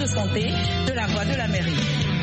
de santé de la voie de la mairie.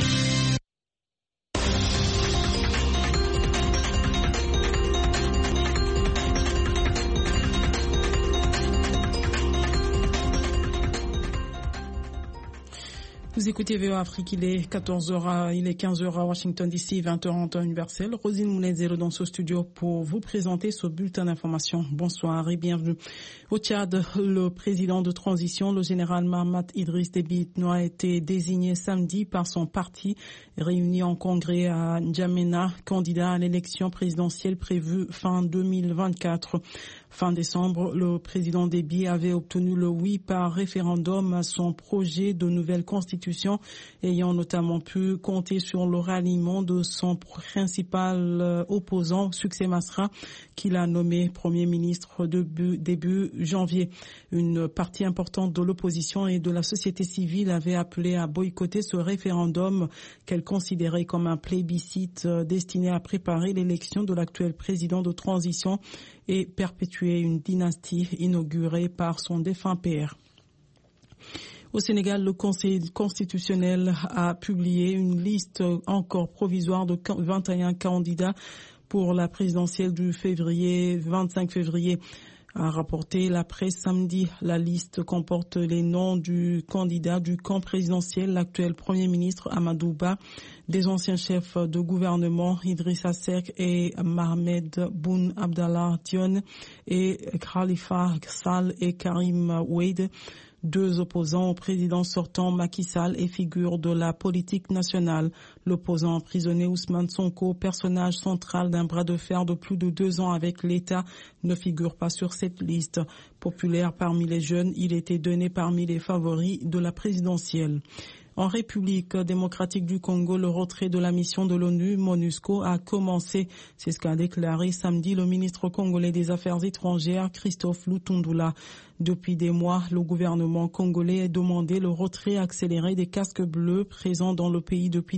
Vous écoutez VOA Afrique, il est 15h à Washington DC, 20h en temps universel. Rosine Moulin-Zéro dans ce studio pour vous présenter ce bulletin d'information. Bonsoir et bienvenue. Au Tchad, le président de transition, le général Mahamat Idriss Déby Itno, a été désigné samedi par son parti, réuni en congrès à N'Djamena, candidat à l'élection présidentielle prévue fin 2024. Fin décembre, le président Déby avait obtenu le oui par référendum à son projet de nouvelle constitution, ayant notamment pu compter sur le ralliement de son principal opposant, Succès Masra, qu'il a nommé Premier ministre début janvier. Une partie importante de l'opposition et de la société civile avait appelé à boycotter ce référendum qu'elle considérait comme un plébiscite destiné à préparer l'élection de l'actuel président de transition et perpétuer une dynastie inaugurée par son défunt père. Au Sénégal, le Conseil constitutionnel a publié une liste encore provisoire de 21 candidats pour la présidentielle du 25 février. A rapporté la presse samedi. La liste comporte les noms du candidat du camp présidentiel, l'actuel Premier ministre Amadou Ba, des anciens chefs de gouvernement Idrissa Seck et Mohamed Boun Abdallah Dionne et Khalifa Sall et Karim Wade, deux opposants au président sortant Macky Sall et figure de la politique nationale. L'opposant emprisonné Ousmane Sonko, personnage central d'un bras de fer de plus de 2 ans avec l'État, ne figure pas sur cette liste. Populaire parmi les jeunes, il était donné parmi les favoris de la présidentielle. En République démocratique du Congo, le retrait de la mission de l'ONU, MONUSCO, a commencé. C'est ce qu'a déclaré samedi le ministre congolais des Affaires étrangères, Christophe Lutundula. Depuis des mois, le gouvernement congolais a demandé le retrait accéléré des casques bleus présents dans le pays depuis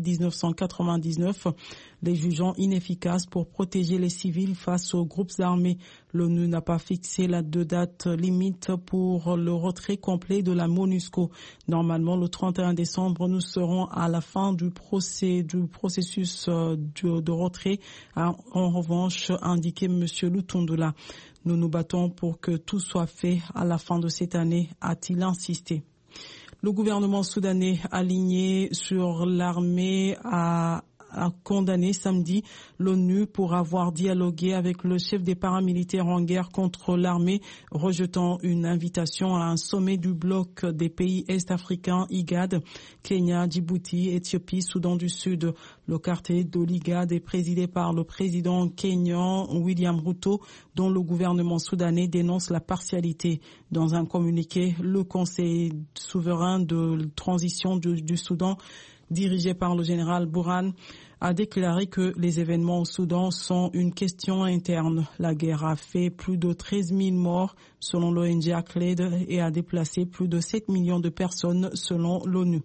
1999, les jugeant inefficaces pour protéger les civils face aux groupes armés. L'ONU n'a pas fixé la date limite pour le retrait complet de la MONUSCO. Normalement, le 31 décembre, nous serons à la fin du processus de retrait, a en revanche indiqué M. Lutundula. Nous nous battons pour que tout soit fait à la fin de cette année, a-t-il insisté. Le gouvernement soudanais aligné sur l'armée a condamné samedi l'ONU pour avoir dialogué avec le chef des paramilitaires en guerre contre l'armée, rejetant une invitation à un sommet du bloc des pays est-africains IGAD, Kenya, Djibouti, Éthiopie, Soudan du Sud. Le quartet de l'IGAD est présidé par le président kényan William Ruto, dont le gouvernement soudanais dénonce la partialité. Dans un communiqué, le Conseil souverain de transition du Soudan, dirigé par le général Bourhan, a déclaré que les événements au Soudan sont une question interne. La guerre a fait plus de 13 000 morts selon l'ONG ACLED et a déplacé plus de 7 millions de personnes selon l'ONU.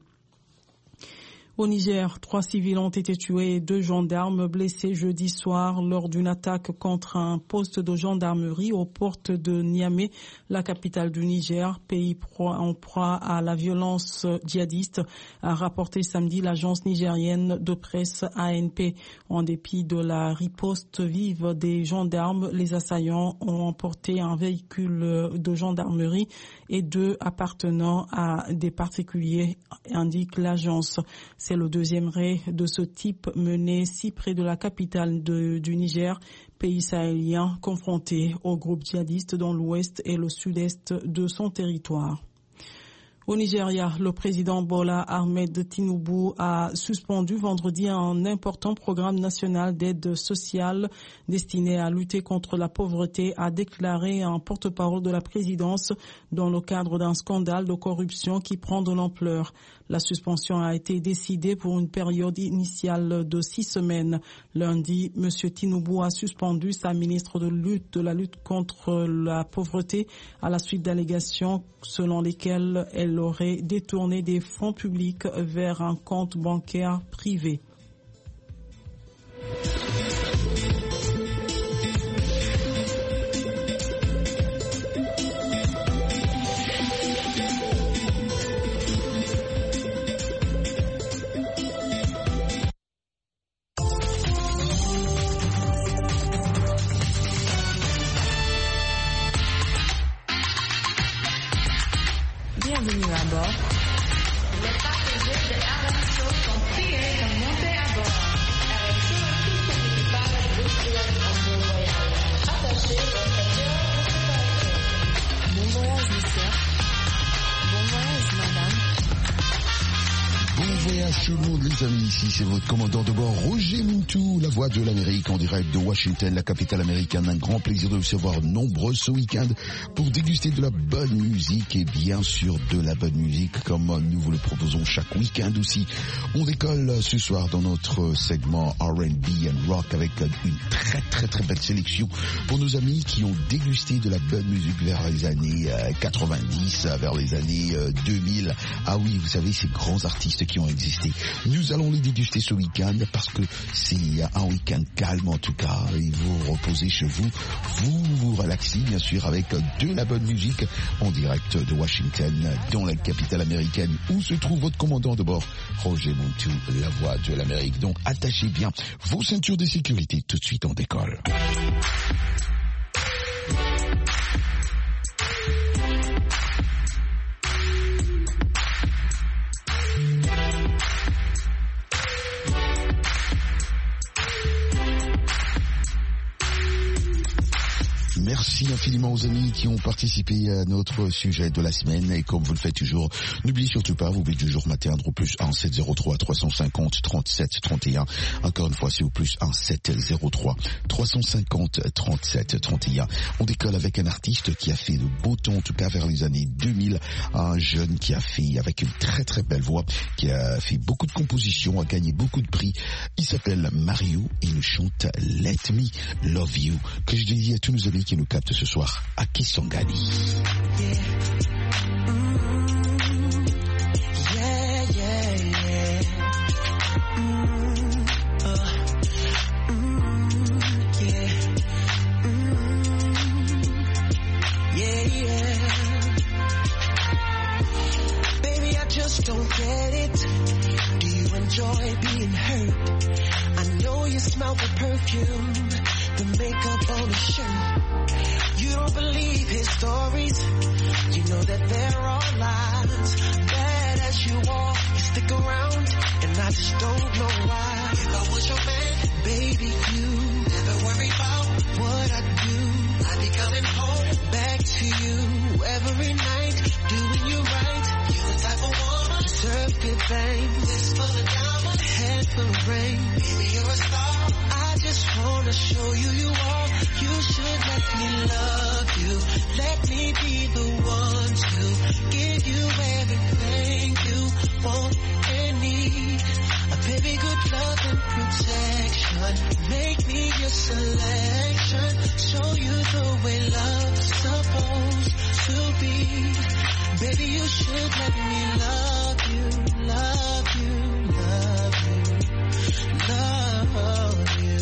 Au Niger, 3 civils ont été tués et 2 gendarmes blessés jeudi soir lors d'une attaque contre un poste de gendarmerie aux portes de Niamey, la capitale du Niger, pays en proie à la violence djihadiste, a rapporté samedi l'agence nigérienne de presse ANP. En dépit de la riposte vive des gendarmes, les assaillants ont emporté un véhicule de gendarmerie et 2 appartenant à des particuliers, indique l'agence. C'est le deuxième raid de ce type mené si près de la capitale du Niger, pays sahélien confronté aux groupes djihadistes dans l'ouest et le sud-est de son territoire. Au Nigeria, le président Bola Ahmed Tinubu a suspendu vendredi un important programme national d'aide sociale destiné à lutter contre la pauvreté, a déclaré un porte-parole de la présidence dans le cadre d'un scandale de corruption qui prend de l'ampleur. La suspension a été décidée pour une période initiale de 6 semaines. Lundi, M. Tinubu a suspendu sa ministre de la lutte contre la pauvreté à la suite d'allégations selon lesquelles elle aurait détourné des fonds publics vers un compte bancaire privé. Bon voyage tout le monde les amis, ici c'est votre commandant de bord Roger Muntou, la voix de l'Amérique en direct de Washington, la capitale américaine. Un grand plaisir de vous recevoir nombreux ce week-end pour déguster de la bonne musique et bien sûr de la bonne musique comme nous vous le proposons chaque week-end aussi. On décolle ce soir dans notre segment R&B and Rock avec une très belle sélection pour nos amis qui ont dégusté de la bonne musique vers les années 90, vers les années 2000. Ah oui, vous savez, ces grands artistes qui ont existé. Nous allons les déguster ce week-end parce que c'est un week-end calme en tout cas et vous reposez chez vous, vous relaxez bien sûr avec de la bonne musique en direct de Washington dans la capitale américaine où se trouve votre commandant de bord Roger Muntou, la voix de l'Amérique. Donc attachez bien vos ceintures de sécurité, tout de suite on décolle. Merci infiniment aux amis qui ont participé à notre sujet de la semaine et comme vous le faites toujours, n'oubliez surtout pas, vous pouvez toujours m'atteindre au plus 1 703 350 37 31. Encore une fois, c'est au plus 1 703 350 37 31. On décolle avec un artiste qui a fait de beau temps, en tout cas vers les années 2000, un jeune qui a fait avec une très belle voix, qui a fait beaucoup de compositions, a gagné beaucoup de prix. Il s'appelle Mario et il nous chante Let Me Love You, que je dédie à tous nos amis qui nous capte ce soir à Kisangani. Baby, I just don't get it. Do you enjoy being hurt? I know you smell the perfume, the makeup on his shirt. You don't believe his stories. You know that they're all lies. Bad as you are, you stick around, and I just don't know why. If I was your man, baby, you never worry about what I do. I'd be coming home back to you every night, doing you right. You're the type of woman deserve good things. This full of diamonds, head full of rain. Baby, you're a star. I just wanna show you you are. You should let me love you. Let me be the one to give you everything you want and need. A baby, good love and protection. Make me your selection. Show you the way love's supposed to be. Baby, you should let me love you, love you, love you, love you.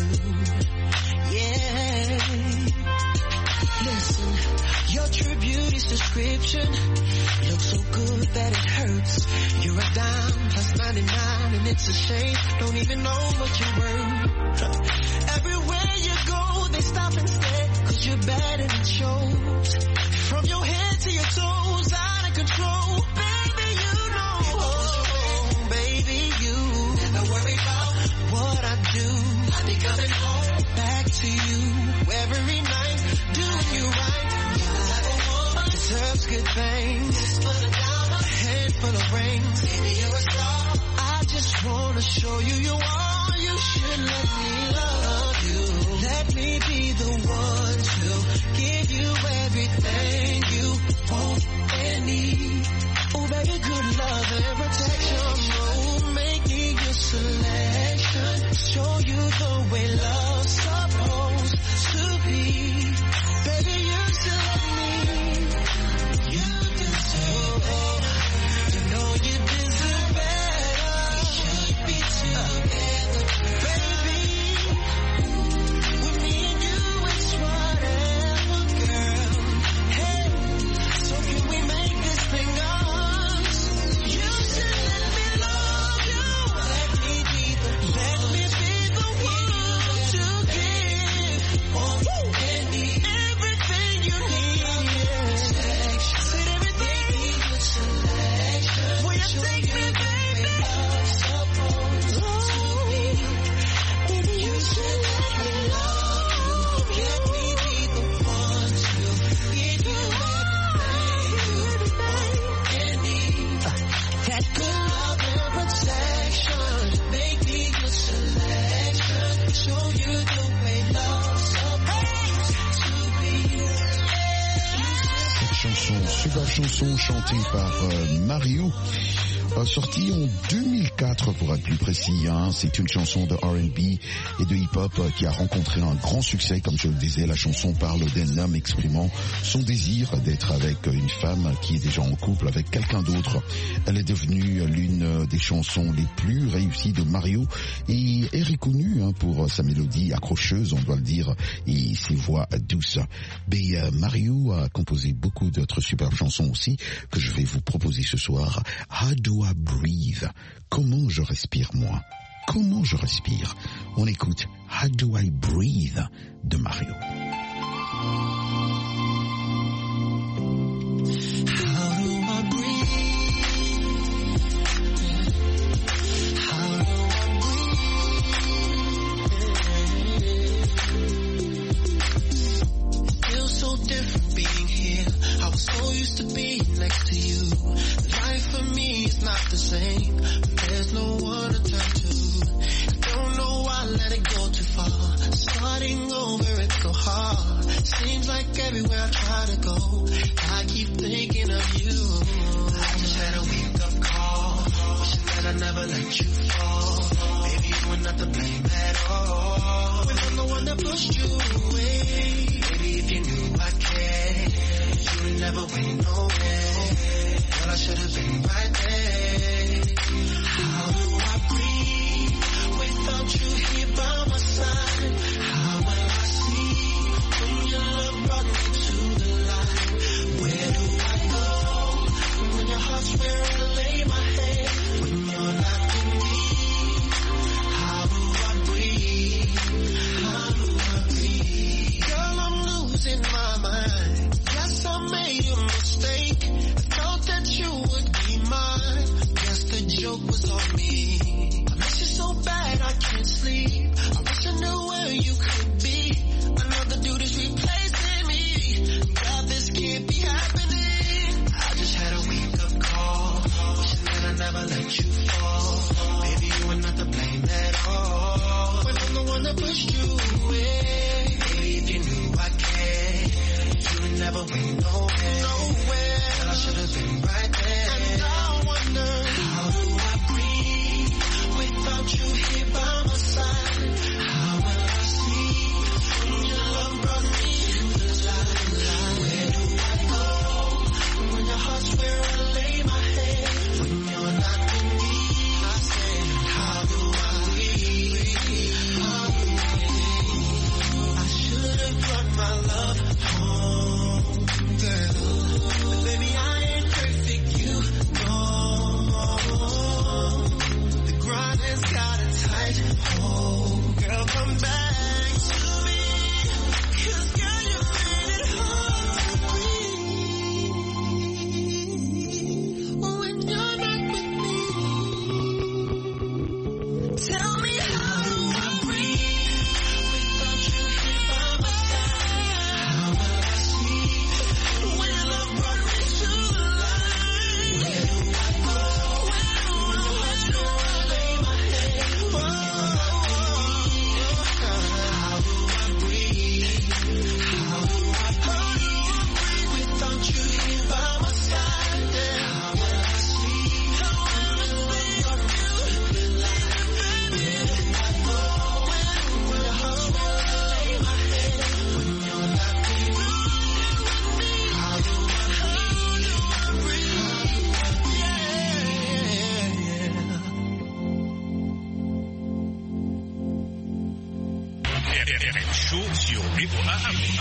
Yeah. Listen, your true beauty's description looks so good that it hurts. You're a dime plus 99 and it's a shame. Don't even know what you're worth. Everywhere you go, they stop and stare, 'cause you're bad and it shows. From your head to your toes, out of control. Baby, you know. Baby, you never worry about what I do. I'll be coming home back to you every night, doing you right. You're the type of woman deserves good things. This full of diamonds, a head full of rings. Baby, you're a star. I just wanna show you you are. You should let me love you. Let me be the one to give you everything you want and need. Oh, baby, good love and protection. Oh, make me your selection. Show you the way love's supposed to be. Baby, you should let me. You deserve it. You know you deserve better. We should be together, baby. With me and you, it's whatever, girl. Hey, so can we make this thing ours? You should let me love you. Let me be the one to give. And need everything you need. Said everything with selection. Will you take me, baby? Love's supposed to be. Baby, you should let me love you. Let me be the one to give you everything you want and need. That good love and protection. chanson chantée par Mario, sortie en 2004 pour être plus précis. C'est une chanson de R&B et de hip-hop qui a rencontré un grand succès. Comme je le disais, la chanson parle d'un homme exprimant son désir d'être avec une femme qui est déjà en couple avec quelqu'un d'autre. Elle est devenue l'une des chansons les plus réussies de Mario et est reconnue pour sa mélodie accrocheuse, on doit le dire, et ses voix douces. Mais Mario a composé beaucoup d'autres superbes chansons aussi que je vais vous proposer ce soir. How do I breathe? Comment je respire moi? Comment je respire? On écoute How do I breathe de Mario. So used to being next to you. Life for me is not the same. There's no one to turn to. I don't know why I let it go too far. Starting over, it's so hard. Seems like everywhere I try to go, I keep thinking of you. I just had a wake up call, wishing that I never let you fall. Baby, you were not to blame at all. When I'm the one that pushed you away. Baby, if you knew I cared, you would never went nowhere. Girl, I should have been right there. How do I breathe without you here by my side? How will I see when your love brought me to the light? Where do I go when your heart's where I lay my head? When you're not with me, how do I breathe? How do I breathe? Girl, I'm losing my mind. Yes, I made a mistake. I thought that you would be mine. Guess the joke was on me. I miss you so bad I can't sleep. I wish I knew where you could be. Another dude is replacing me. God, this can't be happening. I just had a wake up call, wishing that I never let you fall. Baby, you were not to blame at all. When I'm the one that pushed you away. Baby, if you knew I cared, you would never went nowhere. Well, I should have been right there. And I wonder, how do I breathe without you here by my side? How will I see when your love brought me to the light? Where do I go when your heart's where I lay my head? When you're not with me, I say, how do I breathe? How do I breathe? I should have brought my love home, girl. But baby, I ain't perfect, you know. The grind has got a tight hold. Girl, come back to me, 'cause girl, you made it hard to breathe when you're not with me. Tell me, how do I breathe without you here by my side? How will I see when your love brought me to the light? Where do I go? When your heart's where I lay my head? How do I breathe? How do I breathe without you here by my side? How will I see when your love brought me to the light? Where do I go? When your heart's where I lay my head? When you're not with me, how do I breathe? Show sur VOA Afrique.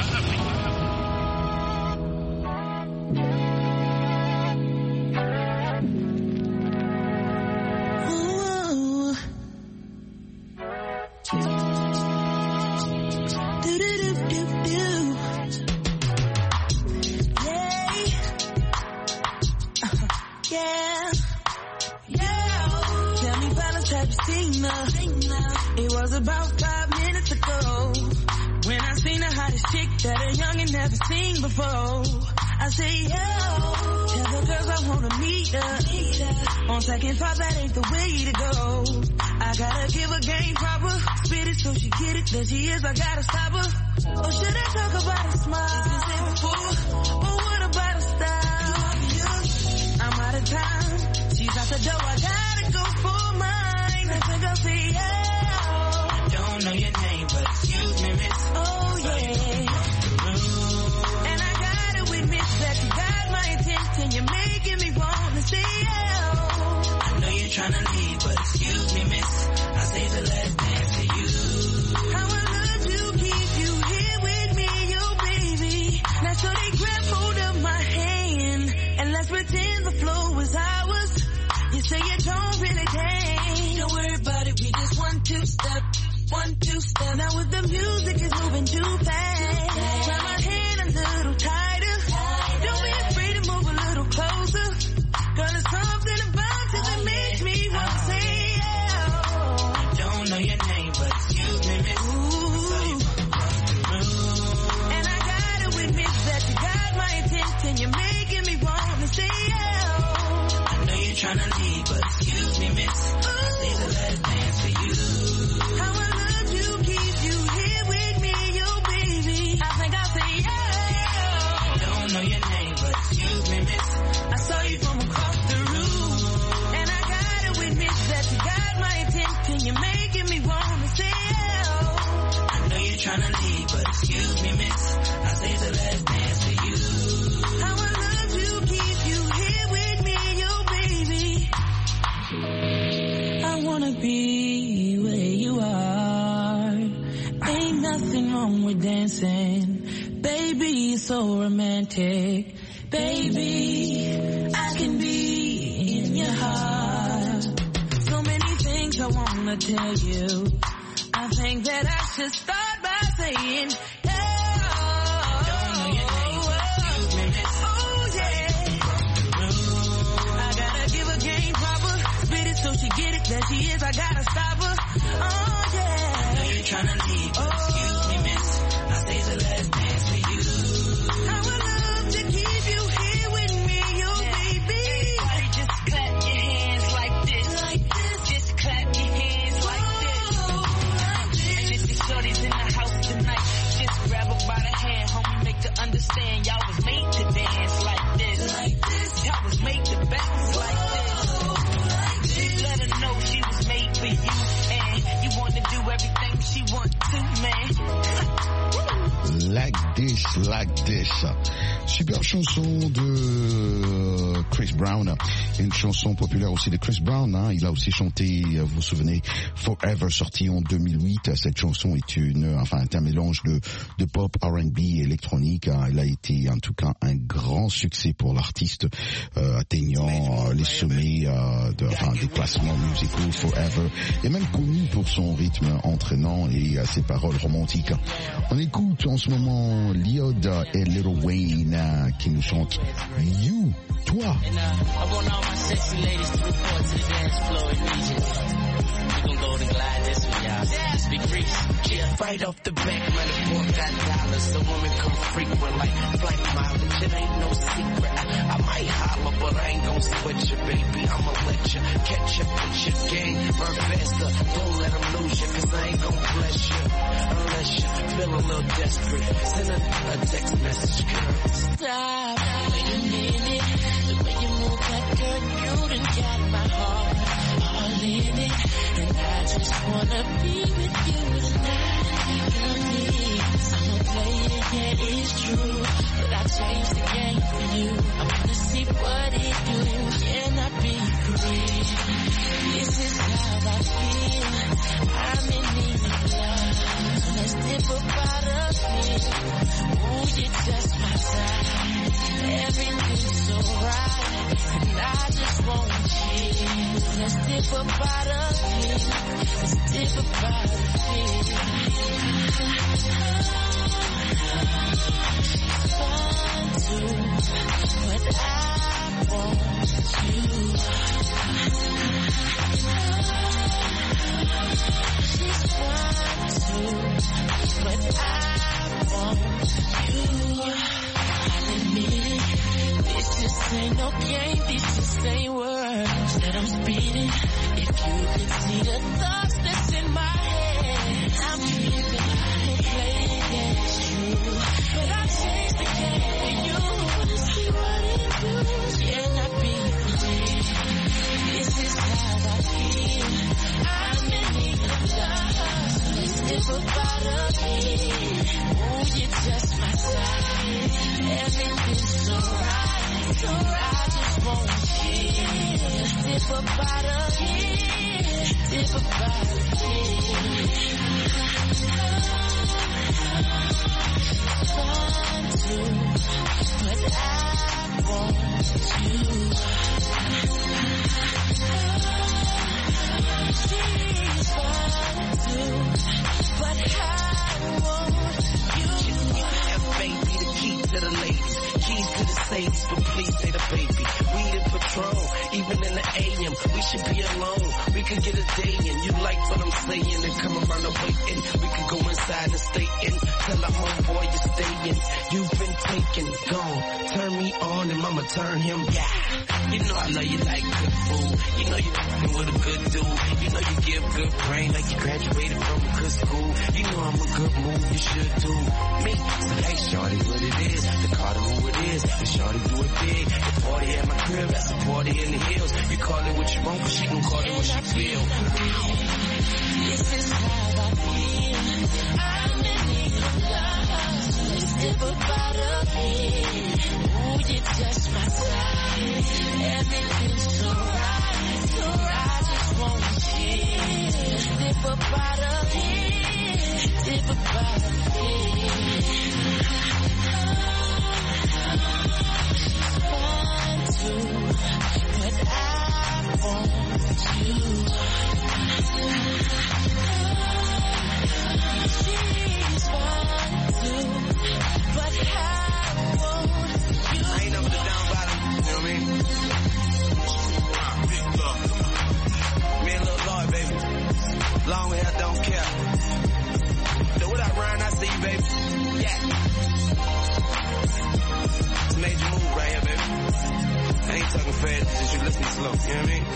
Tell me, fellas, have you seen her? It was about 5 minutes ago when I seen the hottest chick that a youngin' never seen before. I say, yo, tell the girls I wanna meet her. On second thought, that ain't the way to go. I gotta give her game proper, spit it so she get it. There she is, I gotta stop her. Or should I talk about a smile? If you said before, or what about a style? time. She's out the door, I gotta go for mine. Let's go see ya. I don't know your name, but excuse me, miss. Oh yeah. And I gotta admit that you got my attention. You're making me want to say yeah. I know you're trying to leave, but excuse me, miss. I saved the last dance for you. How I love to keep you here with me, oh baby. Now so they grab hold of my hand and let's pretend the flow was ours. You say you don't really dance. Don't worry about it, we just 1, 2 step. 1, 2 step. Now with the music is moving too fast. Grab my hand a little tighter. Don't be afraid to move a little closer. Girl, there's something about you that makes me want to say yeah. I don't know your name, but excuse me, miss. And I gotta admit that you got my attention. You're making me want to say yeah. I know you're trying to leave, but excuse me, miss. I saved the last dance for you. How I love to keep you here with me, oh baby. I think I'll say yeah. I don't know your name, but excuse me, miss. I saw you from across the room. And I gotta admit that you got my attention. You're making me want to say yeah. I know you're trying to leave, but excuse me, miss. I saved the last dance for you. How I love to keep you here with me, oh baby. I wanna be where you are. Ain't nothing wrong with dancing. Baby, you're so romantic. Baby, I can be in your heart. So many things I wanna tell you. I think that I should start by saying, that she is, I gotta stop her. Oh yeah. I know you're trying to leave, but excuse me, miss. I saved the last dance for you. I would love to keep you here with me, oh baby. Everybody just clap your hands like this. Like this. Just clap your hands like this. And if the shorty's in the house tonight, just grab her by the hand, homie, make her understand. Y'all was made to dance like this. Like this. Y'all was made to bounce like this. Let her know she was made for you, and you want to do everything she wants to, man. Like this. Super chanson de Chris Brown. Une chanson populaire aussi de Chris Brown. Hein. Il a aussi chanté, vous vous souvenez, Forever, sorti en 2008. Cette chanson est un mélange de pop, R&B et électronique. Elle a été en tout cas un grand succès pour l'artiste, atteignant les sommets des classements musicaux. Forever est même connu pour son rythme entraînant et ses paroles romantiques. On écoute en ce moment Liod et Lil Wayne qui nous chantent You, toi. I want all my sexy ladies to report to the dance floor immediately. We gon' go to glide this one, y'all. Just be free. Yeah, right off the back, money $4 so women come frequent like flight mileage. It ain't no secret. I might holler, but I ain't gon' sweat you, baby. I'ma let you catch up with your game. Run faster, don't let them lose you, cause I ain't gon' bless you unless you feel a little desperate. Send a text message, girl. Stop. Wait a minute. The way you move that girl, you done got my heart all in it. And I just wanna be with you tonight. Girl, please, I'm a player, yeah, it's true. But I changed the game for you. I wanna see what it do. Can I be free? This is how I feel. I'm in need of love. So let's dip about a bit. Ooh, you're just my type. Everything's so right, and I just want you. Let's dip about a bit. Let's dip about a bit. Fun too, but I want you. She's fun too, but I want you. This just ain't no game, this just ain't words that I'm speeding. If you could see the thoughts that's in my head, I'm giving, I'm playing against you. But I changed the game for you. Wanna see what it do? Can I be free? So I just want to dip up out of here, dip up out of here. Fun too, but I want to. She's fun too, but I want you. Baby, the key to the ladies, keys to the safes, but please say the baby. Weed and Patron, even in the AM, we should be alone. We could get a day in. You like what I'm saying and come around and waiting. We could go inside and stay in. Tell the homeboy you're staying. You've been taken, gone. Turn me on and mama turn him. Yeah, you know I love you like good food. You know you f***ing with a good dude. You know you give good brain like you graduated from a good school. You know I'm a good move, you should do me. So hey shorty, what it is? The Carter who it is. The shorty do it big. The party at my crib, that's a party in the hills. You call it what you want, but she gon' call it what she feel. This is how I feel. I'm in need of love. So let's dip up out of here. Ooh, you touch my side. Everything's alright. So I just want to chill. Dip up out of here. Dip up out of here. Fun too, but I want you. She's fun too, but I want you. I ain't never the down bottom, you know what I mean? Big love. Me and Lil Lloyd, baby. Long hair, don't care. So what up, Ryan? I see you, baby. Yeah. It's a major move right here, baby. I ain't talking fast, since you listen slow, you know what I mean?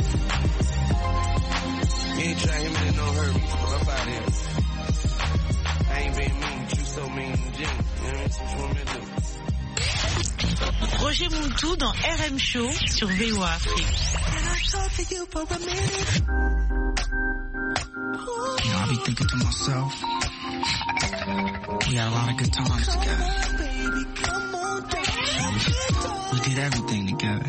You ain't trying him and don't hurt me, but I'm out here. I ain't being mean, but you so mean and Jim, you know what I mean? So what you want me to do? Roger Muntu dans RM Show sur VOA Afrique. You know, I be thinking to myself, we had a lot of good times together. We did everything together.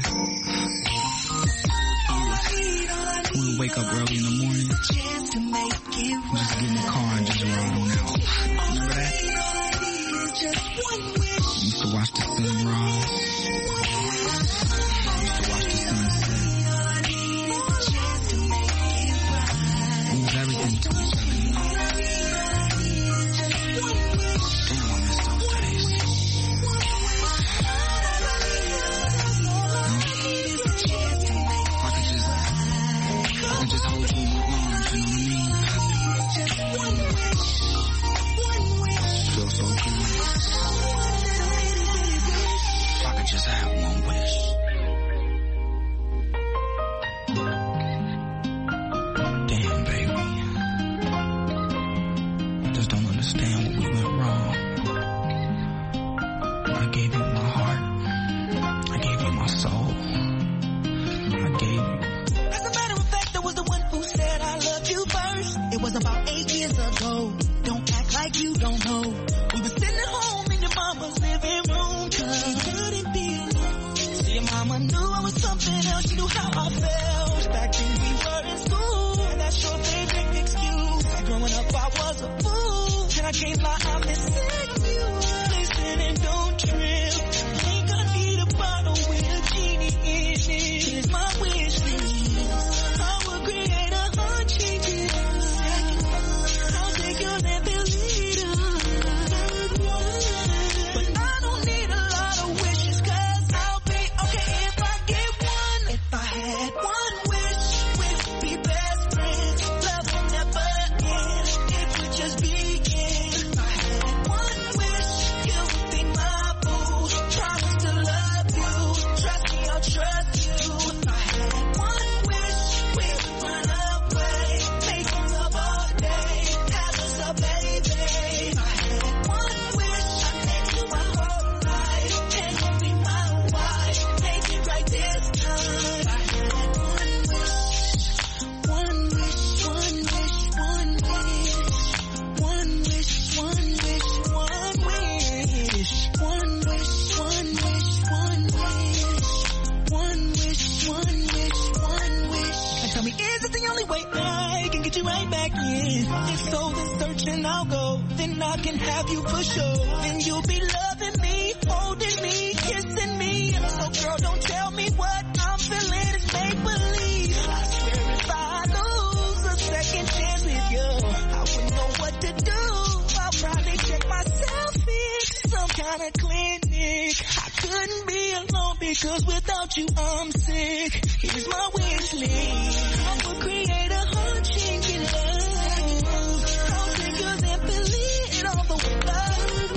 We would wake up early in the morning, just get in the car and just ride on out. Remember that? We used to watch the sun rise. We used to watch the sun set. We was everything to each other, you know. Damn, I miss those days. I could just hold you in my arms, you know what I mean? Feel so good. If I could just have one wish. Damn, baby. I just don't understand what we went wrong. I gave you my heart. I gave you my soul. I gave you. As a matter of fact, I was the one who said I loved you first. It was about 8 years ago. Don't act like you don't know. We were sitting at home in your mama's living room. Cause she couldn't be alone. See, your mama knew I was something else. She knew how I felt. Back then we were in school. And that's your favorite excuse. Growing up I was a fool. And I can't lie, I'm missing you. Listen and don't trip. Ain't gonna need a bottle with a genie in it. Here's my wish list. I will create 100 changes. I'll take yours and delete them. But I don't need a lot of wishes, cause I'll be okay if I get one. If I had one wish, we'd be best friends. Love will never end. It would just begin. If I had one the only way I can get you right back in. If soul is searching, I'll go. Then I can have you for sure. Then you'll be loving me, holding me, kissing me. So girl, don't tell me what I'm feeling is make believe. I swear if I lose a second chance with you, I wouldn't know what to do. I'll probably check myself in some kind of clinic. I couldn't be alone because without you I'm sick. Here's my wish list. I would create a heart-changing love. I'll take yours and fill it all the way up.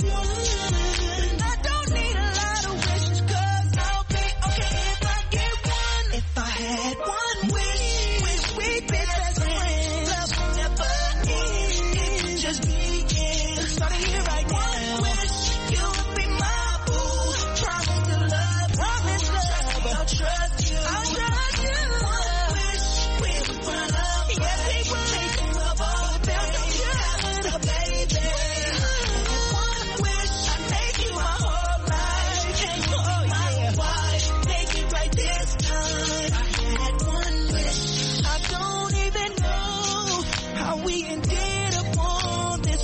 I don't need a lot of wishes 'cause I'll be okay if I get one. If I had one wish, we'd be best friends. Love never ends, just begin. Starting here right now. One wish, you would be my boo. Promise to love, promise love. I'll trust you. I'll trust you. One wish, we would run up. Yes, we would. Taking love all day. So baby, one wish, I make you my whole life. And oh yeah, why make it right this time? I had one wish. I don't even know how we ended up on this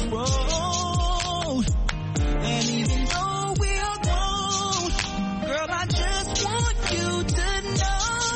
road. And even though we are grown, girl, I just want you to know.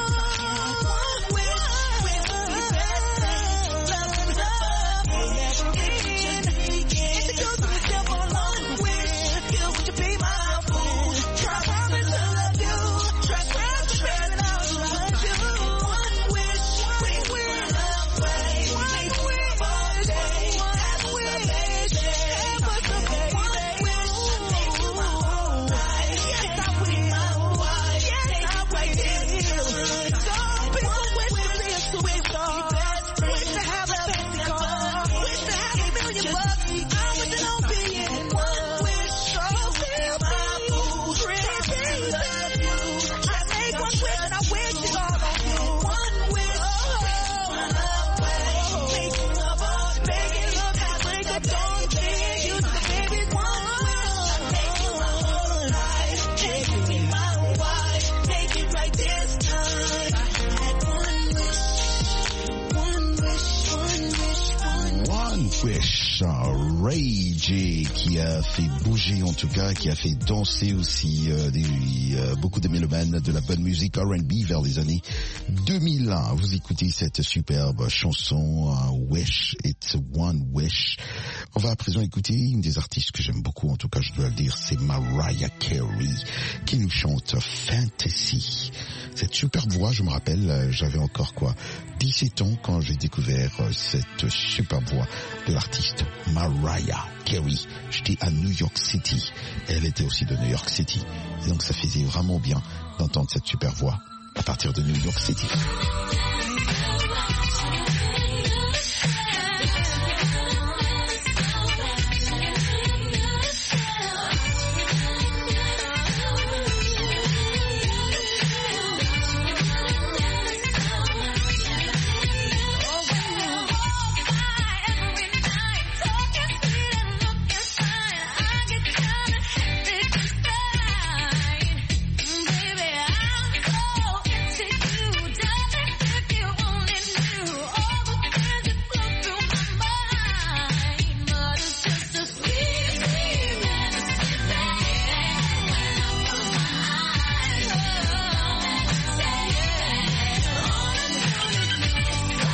One wish, we would be best friends. Love will never end. Introduce myself on one wish. You would be my fool. Promise to love you. Trust and I'll trust you. One wish, we will love way. One wish, all day. One wish, ever so baby. One wish, make you my whole life. Yes, I will. Yes, I will. So people wish to be a superstar. Wish to have a fancy car. Wish to have $1 million bucks. I wish to know being one wish. So feel my fool. Pretty love you. I make one wish and I wish it all on you. One wish. One love way. Making love all day. Making love have wake up don't care. You the baby one wish. I make you my whole life. Take me my wife. Make it right this time. I had one wish. One wish. One wish. One Wish, Ray J, qui a fait bouger en tout cas, qui a fait danser aussi beaucoup de mélomanes de la bonne musique R&B vers les années 2001. Vous écoutez cette superbe chanson Wish, It's One Wish. On va à présent écouter une des artistes que j'aime beaucoup, en tout cas je dois le dire, c'est Mariah Carey qui nous chante Fantasy. Cette superbe voix, je me rappelle, j'avais encore 17 ans quand j'ai découvert cette superbe voix de l'artiste Mariah Carey. J'étais à New York City, elle était aussi de New York City, et donc ça faisait vraiment bien d'entendre cette super voix à partir de New York City.